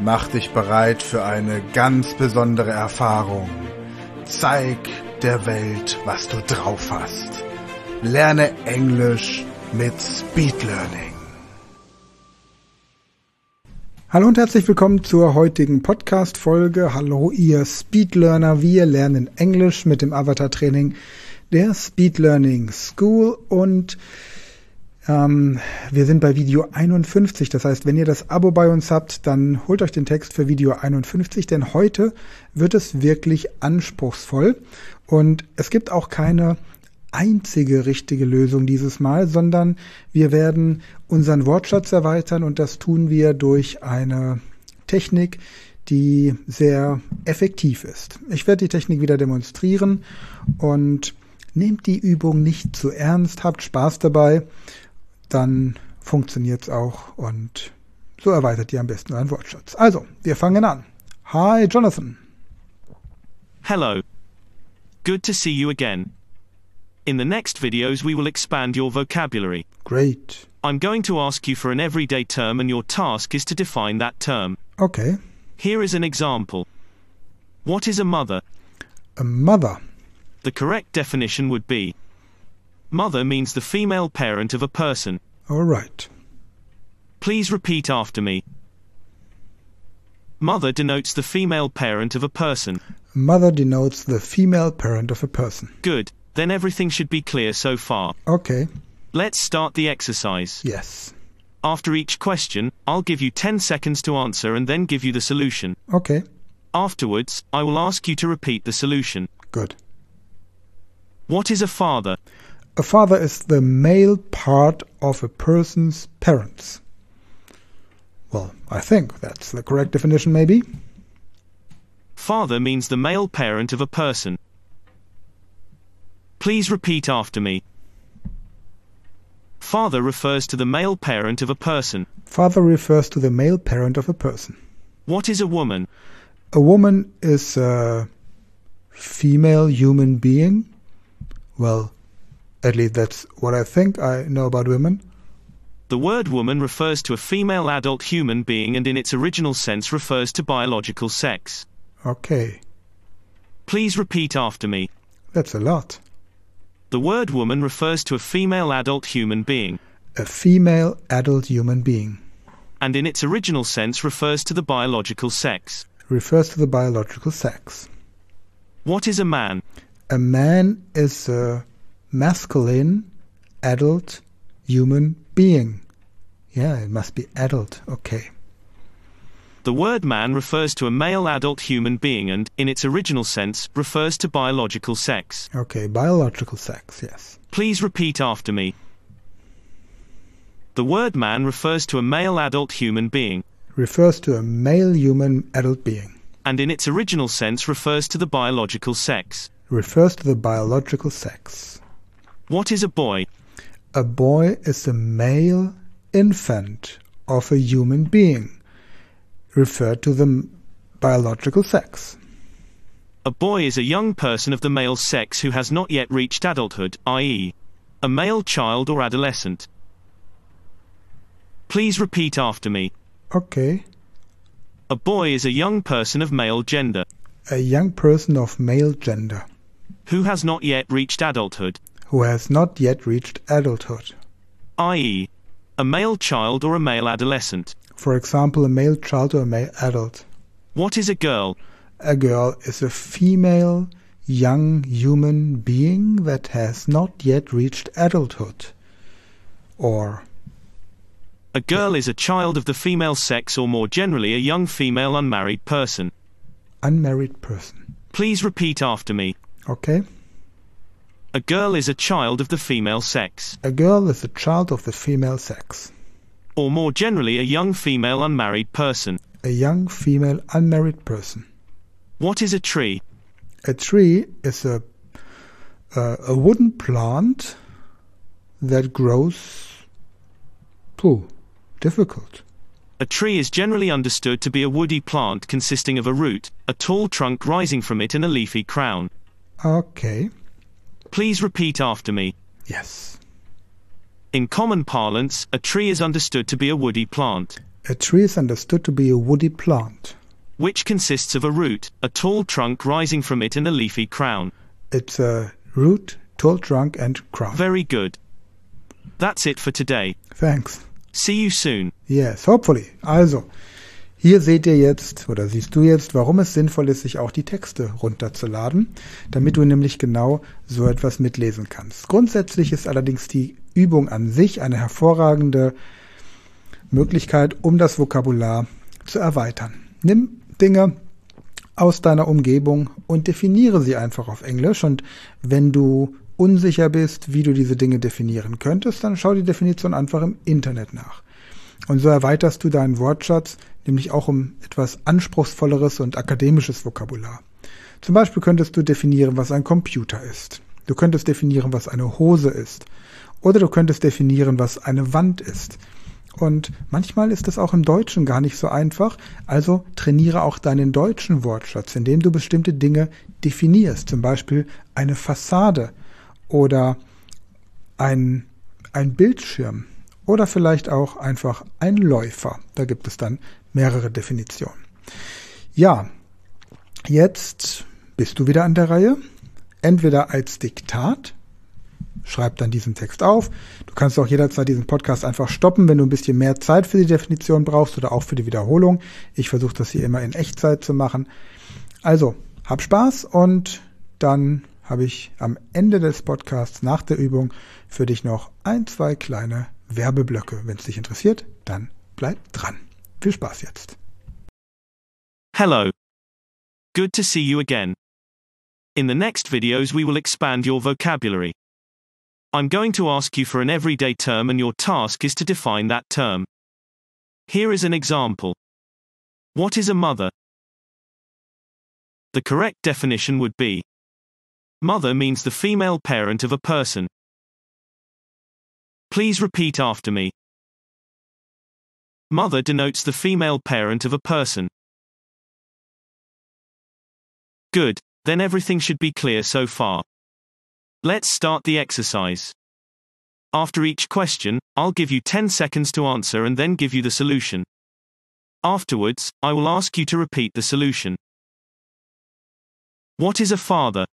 Mach dich bereit für eine ganz besondere Erfahrung. Zeig der Welt, was du drauf hast. Lerne Englisch mit Speed Learning. Hallo und herzlich willkommen zur heutigen Podcast-Folge. Hallo ihr Speedlearner, wir lernen Englisch mit dem Avatar-Training der Speed Learning School und wir sind bei Video 51. Das heißt, wenn ihr das Abo bei uns habt, dann holt euch den Text für Video 51, denn heute wird es wirklich anspruchsvoll und es gibt auch keine einzige richtige Lösung dieses Mal, sondern wir werden unseren Wortschatz erweitern und das tun wir durch eine Technik, die sehr effektiv ist. Ich werde die Technik wieder demonstrieren und nehmt die Übung nicht zu ernst, habt Spaß dabei, dann funktioniert's auch und so erweitert ihr am besten euren Wortschatz. Also, wir fangen an. Hi, Jonathan. Hello. Good to see you again. In the next videos we will expand your vocabulary. Great. I'm going to ask you for an everyday term and your task is to define that term. Okay. Here is an example. What is a mother? A mother. The correct definition would be: mother means the female parent of a person. All right. Please repeat after me. Mother denotes the female parent of a person. Mother denotes the female parent of a person. Good. Then everything should be clear so far. Okay. Let's start the exercise. Yes. After each question, I'll give you 10 seconds to answer and then give you the solution. Okay. Afterwards, I will ask you to repeat the solution. Good. What is a father? A father is the male part of a person's parents. Well, I think that's the correct definition, maybe. Father means the male parent of a person. Please repeat after me. Father refers to the male parent of a person. Father refers to the male parent of a person. What is a woman? A woman is a female human being. Well, at least that's what I think I know about women. The word woman refers to a female adult human being and in its original sense refers to biological sex. Okay. Please repeat after me. That's a lot. The word woman refers to a female adult human being. A female adult human being. And in its original sense refers to the biological sex. Refers to the biological sex. What is a man? A man is a masculine adult human being. Yeah, it must be adult. Okay. The word man refers to a male adult human being and, in its original sense, refers to biological sex. Okay, biological sex, yes. Please repeat after me. The word man refers to a male adult human being. Refers to a male human adult being. And in its original sense refers to the biological sex. Refers to the biological sex. What is a boy? A boy is a male infant of a human being. Referred to the biological sex. A boy is a young person of the male sex who has not yet reached adulthood, i.e., a male child or adolescent. Please repeat after me. Okay. A boy is a young person of male gender. A young person of male gender. Who has not yet reached adulthood. Who has not yet reached adulthood. I.e., a male child or a male adolescent. For example, a male child or a male adult. What is a girl? A girl is a female young human being that has not yet reached adulthood. Or a girl is a child of the female sex or more generally a young female unmarried person. Unmarried person. Please repeat after me. Okay. A girl is a child of the female sex. A girl is a child of the female sex. Or more generally a young female unmarried person. A young female unmarried person. What is a tree? A tree is a wooden plant that grows. Difficult. A tree is generally understood to be a woody plant consisting of a root, a tall trunk rising from it and a leafy crown. Okay. Please repeat after me. Yes. In common parlance, a tree is understood to be a woody plant. A tree is understood to be a woody plant. Which consists of a root, a tall trunk rising from it and a leafy crown. It's a root, tall trunk and crown. Very good. That's it for today. Thanks. See you soon. Yes, hopefully. Also, hier seht ihr jetzt, oder siehst du jetzt, warum es sinnvoll ist, sich auch die Texte runterzuladen, damit du nämlich genau so etwas mitlesen kannst. Grundsätzlich ist allerdings die Übung an sich eine hervorragende Möglichkeit, um das Vokabular zu erweitern. Nimm Dinge aus deiner Umgebung und definiere sie einfach auf Englisch. Und wenn du unsicher bist, wie du diese Dinge definieren könntest, dann schau die Definition einfach im Internet nach. Und so erweiterst du deinen Wortschatz, nämlich auch um etwas anspruchsvolleres und akademisches Vokabular. Zum Beispiel könntest du definieren, was ein Computer ist. Du könntest definieren, was eine Hose ist. Oder du könntest definieren, was eine Wand ist. Und manchmal ist es auch im Deutschen gar nicht so einfach, also trainiere auch deinen deutschen Wortschatz, indem du bestimmte Dinge definierst, zum Beispiel eine Fassade oder ein Bildschirm oder vielleicht auch einfach ein Läufer. Da gibt es dann mehrere Definitionen. Ja, jetzt bist du wieder an der Reihe, entweder als Diktat. Schreib dann diesen Text auf. Du kannst auch jederzeit diesen Podcast einfach stoppen, wenn du ein bisschen mehr Zeit für die Definition brauchst oder auch für die Wiederholung. Ich versuche das hier immer in Echtzeit zu machen. Also, hab Spaß und dann habe ich am Ende des Podcasts nach der Übung für dich noch 1, 2 kleine Werbeblöcke. Wenn es dich interessiert, dann bleib dran. Viel Spaß jetzt. Hello. Good to see you again. In the next videos we will expand your vocabulary. I'm going to ask you for an everyday term and your task is to define that term. Here is an example. What is a mother? The correct definition would be: mother means the female parent of a person. Please repeat after me. Mother denotes the female parent of a person. Good, then everything should be clear so far. Let's start the exercise. After each question, I'll give you 10 seconds to answer and then give you the solution. Afterwards, I will ask you to repeat the solution. What is a father?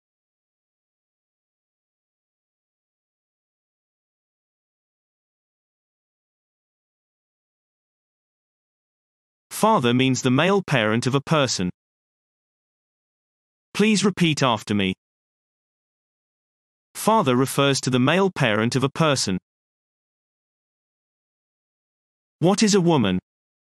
Father means the male parent of a person. Please repeat after me. Father refers to the male parent of a person. What is a woman?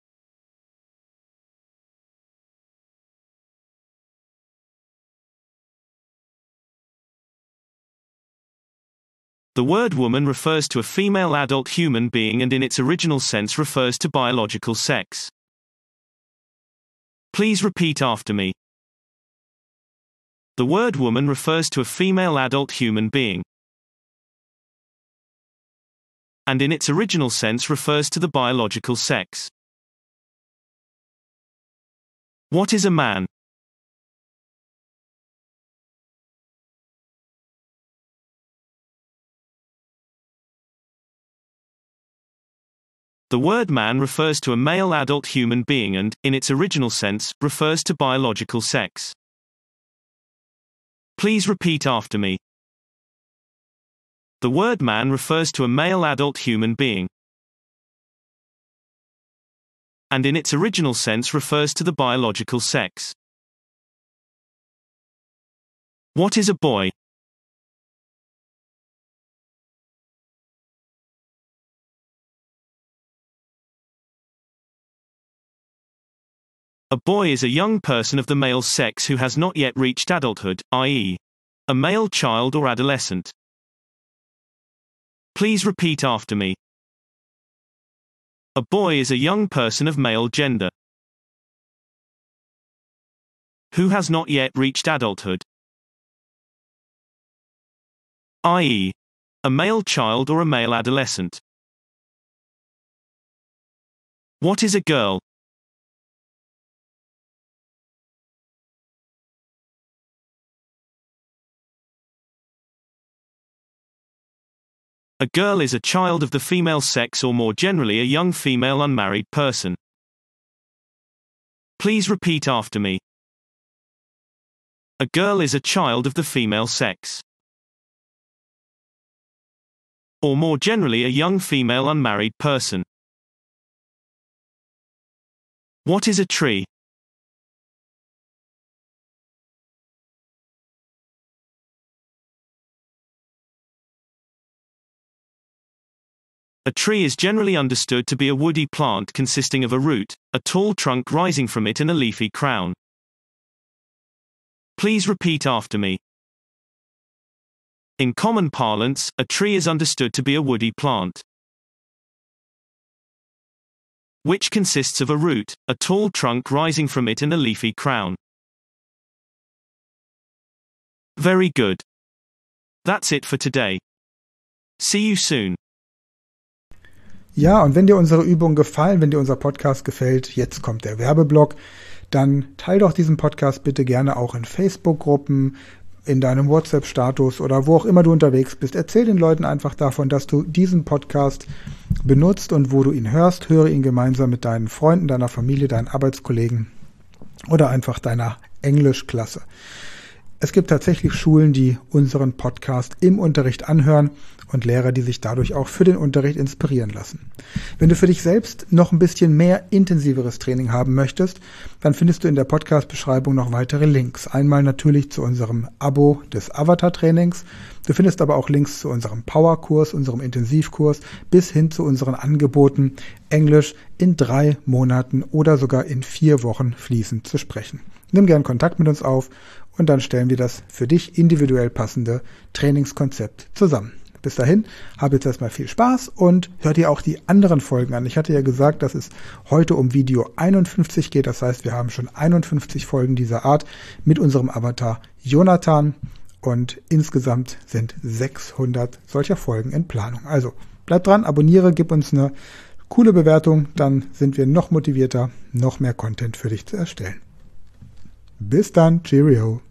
The word woman refers to a female adult human being and in its original sense refers to biological sex. Please repeat after me. The word woman refers to a female adult human being, and in its original sense refers to the biological sex. What is a man? The word man refers to a male adult human being and, in its original sense, refers to biological sex. Please repeat after me. The word man refers to a male adult human being, and in its original sense refers to the biological sex. What is a boy? A boy is a young person of the male sex who has not yet reached adulthood, i.e., a male child or adolescent. Please repeat after me. A boy is a young person of male gender who has not yet reached adulthood, i.e., a male child or a male adolescent. What is a girl? A girl is a child of the female sex or more generally a young female unmarried person. Please repeat after me. A girl is a child of the female sex. Or more generally a young female unmarried person. What is a tree? A tree is generally understood to be a woody plant consisting of a root, a tall trunk rising from it and a leafy crown. Please repeat after me. In common parlance, a tree is understood to be a woody plant, which consists of a root, a tall trunk rising from it and a leafy crown. Very good. That's it for today. See you soon. Ja, und wenn dir unsere Übungen gefallen, wenn dir unser Podcast gefällt, jetzt kommt der Werbeblock, dann teil doch diesen Podcast bitte gerne auch in Facebook-Gruppen, in deinem WhatsApp-Status oder wo auch immer du unterwegs bist. Erzähl den Leuten einfach davon, dass du diesen Podcast benutzt und wo du ihn hörst. Höre ihn gemeinsam mit deinen Freunden, deiner Familie, deinen Arbeitskollegen oder einfach deiner Englischklasse. Es gibt tatsächlich Schulen, die unseren Podcast im Unterricht anhören und Lehrer, die sich dadurch auch für den Unterricht inspirieren lassen. Wenn du für dich selbst noch ein bisschen mehr intensiveres Training haben möchtest, dann findest du in der Podcast-Beschreibung noch weitere Links. Einmal natürlich zu unserem Abo des Avatar-Trainings. Du findest aber auch Links zu unserem Power-Kurs, unserem Intensivkurs, bis hin zu unseren Angeboten, Englisch in 3 Monaten oder sogar in 4 Wochen fließend zu sprechen. Nimm gern Kontakt mit uns auf und dann stellen wir das für dich individuell passende Trainingskonzept zusammen. Bis dahin, hab jetzt erstmal viel Spaß und hör dir auch die anderen Folgen an. Ich hatte ja gesagt, dass es heute um Video 51 geht. Das heißt, wir haben schon 51 Folgen dieser Art mit unserem Avatar Jonathan und insgesamt sind 600 solcher Folgen in Planung. Also bleib dran, abonniere, gib uns eine coole Bewertung, dann sind wir noch motivierter, noch mehr Content für dich zu erstellen. Bis dann, Cheerio!